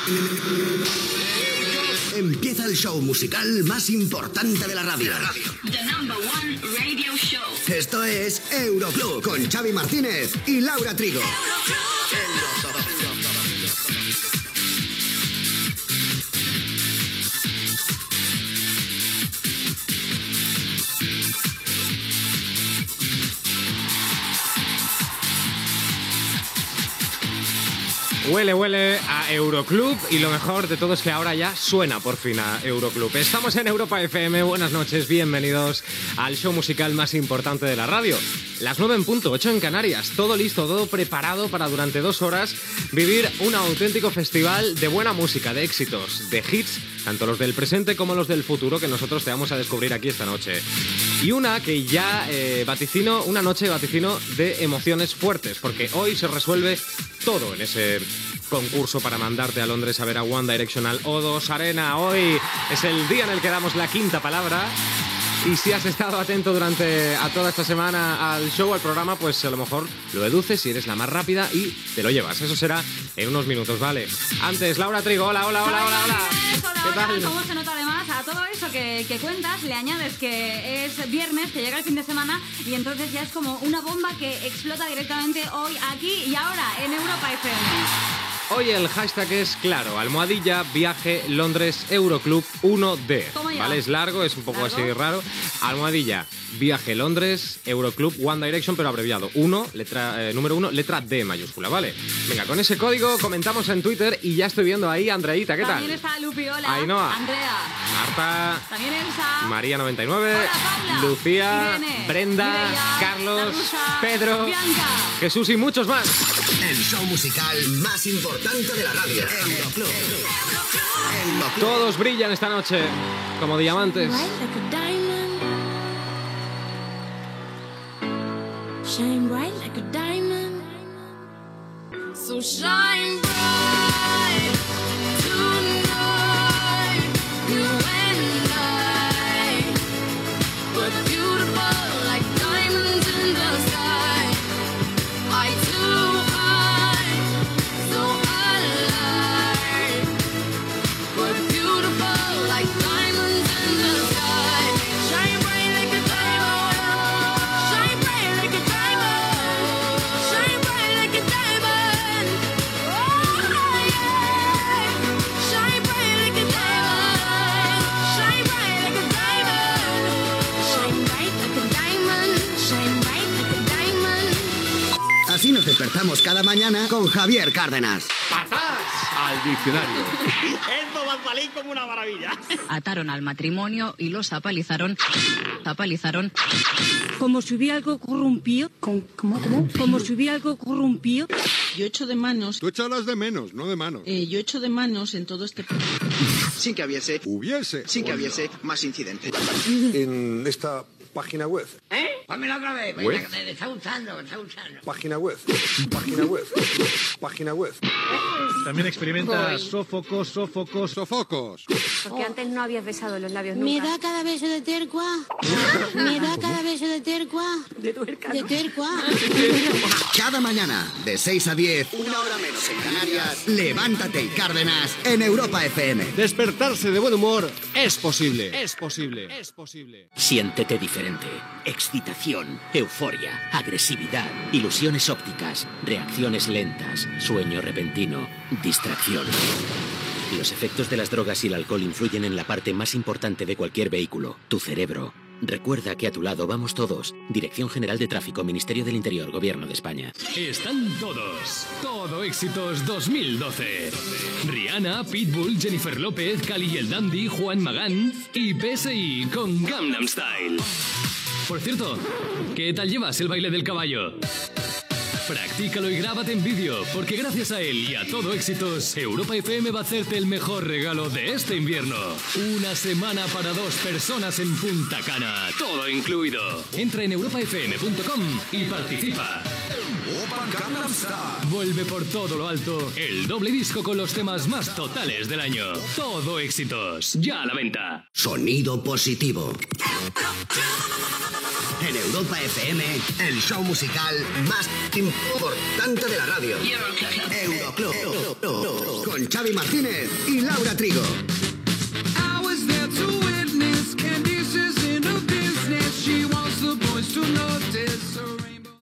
Empieza el show musical más importante de la radio. The number one radio show. Esto es Euroclub con Xavi Martínez y Laura Trigo. Huele a Euroclub y lo mejor de todo es que ahora ya suena por fin a Euroclub. Estamos en Europa FM, buenas noches, bienvenidos al show musical más importante de la radio. Las 9:08 en Canarias, todo listo, todo preparado para durante 2 horas vivir un auténtico festival de buena música, de éxitos, de hits, tanto los del presente como los del futuro que nosotros te vamos a descubrir aquí esta noche. Y una que ya vaticino, una noche de vaticino de emociones fuertes, porque hoy se resuelve todo en ese concurso para mandarte a Londres a ver a One Direction al O2 Arena. Hoy es el día en el que damos la quinta palabra. Y si has estado atento durante toda esta semana al show, al programa, pues a lo mejor lo deduces y eres la más rápida y te lo llevas. Eso será en unos minutos, ¿vale? Antes, Laura Trigo, hola. ¿Qué tal? ¿Cómo se nota además? A todo eso que cuentas le añades que es viernes, que llega el fin de semana y entonces ya es como una bomba que explota directamente hoy, aquí y ahora en Europa FM. Hoy el hashtag es claro, almohadilla, viaje, Londres, Euroclub 1D. ¿Vale? Es largo, es un poco así raro. Almohadilla, viaje, Londres, Euroclub, One Direction, pero abreviado. Número 1, letra D mayúscula, ¿vale? Venga, con ese código comentamos en Twitter y ya estoy viendo ahí a Andreita, ¿qué tal? También está Lupi, hola. Ainhoa. Andrea. Marta. También Elsa. María 99. Hola, Paula. Lucía. Irene. Brenda. Mireia, Carlos. Larusa, Pedro. Bianca. Jesús y muchos más. El show musical más importante de la radio. Euroclub. Todos brillan esta noche como diamantes. Shine bright like a diamond. So shine bright tonight. You and I, but beautiful like diamonds in the sky. I too high, so alive, but beautiful like diamonds in the sky. Shine bright like a diamond. Shine bright like a diamond. Shine bright like a diamond. Oh yeah. Shine bright like a diamond. Shine bright like a diamond. Shine bright like a diamond. Shine bright like a diamond. Así nos despertamos cada mañana con Javier Cárdenas. Al diccionario. Esto va a salir como una maravilla. Ataron al matrimonio y los apalizaron. Como si hubiera algo corrompido. ¿Cómo? Como si hubiera algo corrompido. Yo echo de manos. Tú echabas de menos, no de manos. Yo echo de manos en todo este... Sin que hubiese más incidentes. En esta página web. Pónmela otra vez. ¿Web? Me está gustando. Página web. También experimenta sofocos. Porque antes no habías besado los labios nunca. Me da cada beso de tercua. De tuerca. Cada mañana, de 6 a 10, una hora menos en Canarias, levántate y Cárdenas en Europa FM. Despertarse de buen humor es posible. Siéntete diferente. Excitación, euforia, agresividad, ilusiones ópticas, reacciones lentas, sueño repentino, distracción. Los efectos de las drogas y el alcohol influyen en la parte más importante de cualquier vehículo, tu cerebro. Recuerda que a tu lado vamos todos. Dirección General de Tráfico, Ministerio del Interior, Gobierno de España. Están todos. Todo éxitos 2012. Rihanna, Pitbull, Jennifer López, Cali y el Dandy, Juan Magán y PSI con Gangnam Style. Por cierto, ¿qué tal llevas el baile del caballo? Practícalo y grábate en vídeo, porque gracias a él y a Todo Éxitos, Europa FM va a hacerte el mejor regalo de este invierno. Una semana para 2 personas en Punta Cana, todo incluido. Entra en europafm.com y participa. Vuelve por todo lo alto el doble disco con los temas más totales del año. Todo éxitos. Ya a la venta. Sonido positivo. En Europa FM, el show musical más importante de la radio. Euroclub. Con Xavi Martínez y Laura Trigo.